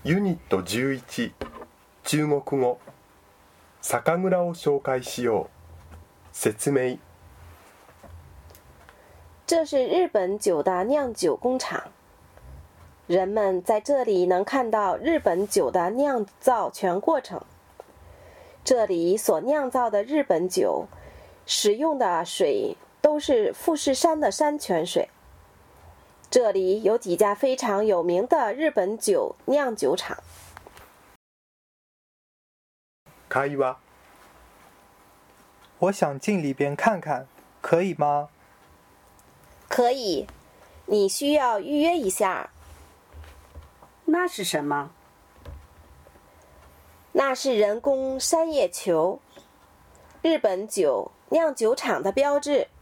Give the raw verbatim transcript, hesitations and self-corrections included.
ユニットじゅういち中国語酒蔵を紹介しよう説明。 这是日本酒的酿酒工厂，人们在这里能看到日本酒的酿造全过程。这里所酿造的日本酒使用的水都是富士山的山泉水。这里有几家非常有名的日本酒酿酒厂。 会話。 我想进里边看看，可以吗？ 可以，你需要预约一下。 那是什么？ 那是人工山叶球，日本酒酿酒厂的标志。